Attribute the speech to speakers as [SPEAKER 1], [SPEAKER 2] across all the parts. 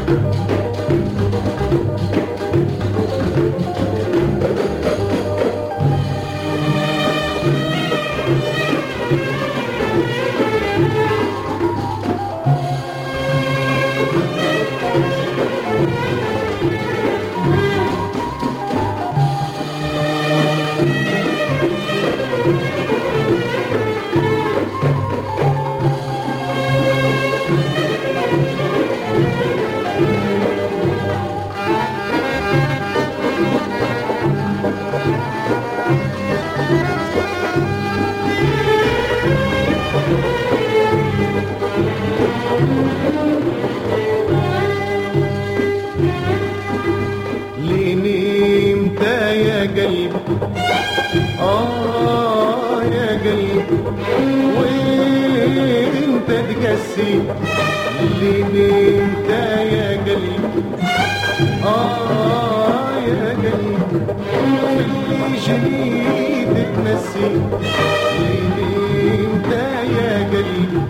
[SPEAKER 1] يا قلبي وانت تقسي ليني انت يا قلبي يا قلبي اللي جديد تنسي ليني انت يا قلبي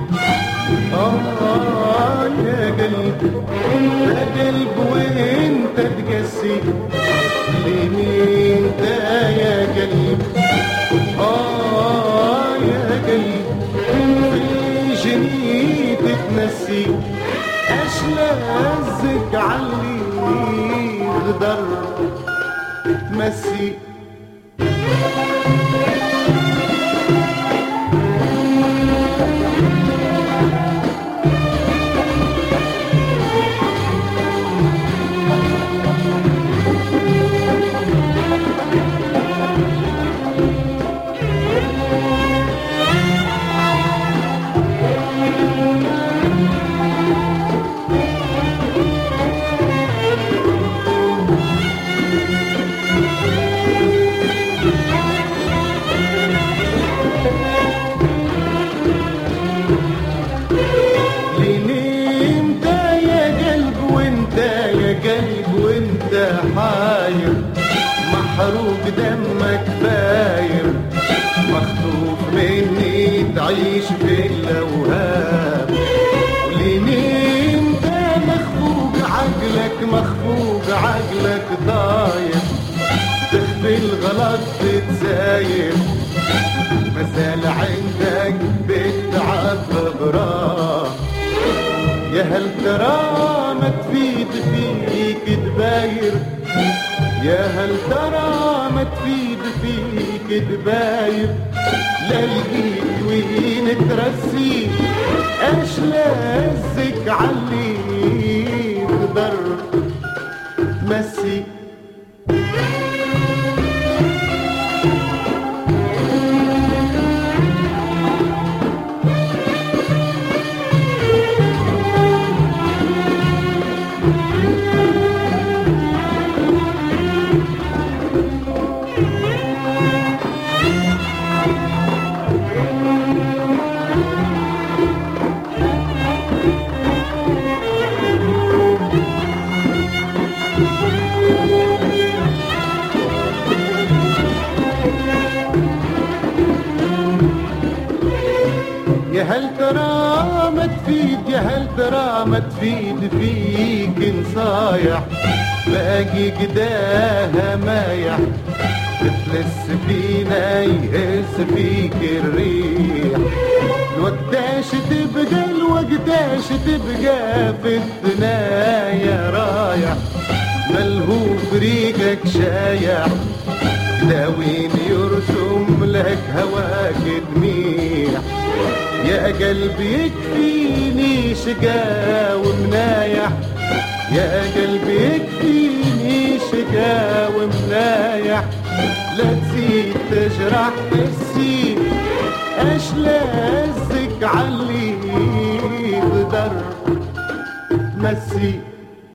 [SPEAKER 1] يا قلبي يا قلب وانت تقسي ليني انت يا قلبي يا قلبي في جني تتنسي اشلازك علي غدر تمسي حاير محروق دمك فاير مخطوف مني تعيش في الاوهام وليني انت مخفوق عقلك طاير تخفي الغلط تتساير مسال عندك بتعب غرام يا هل ترى ما تفيد فيك دباير يا هل ترى ما تفيد فيك دباير لا لقيت وين ترسي اش لازك علي تقدر تمسي يا هل ترى ما تفيد يا هل ترى ما تفيد فيك نصايح باقي قداها مايح تفلس فينا يهز فيك الريح الوقتاش تبقى الوقتاش تبقى في الثنايا رايح ملهوف ريقك شايح داوين يرسم لك هواك دميح يا قلبي يكفيني شقا ومنايح يا قلبي يكفيني شقا ومنايح لا تزيد تجرح حسي اش لازك علي تقدر تمسي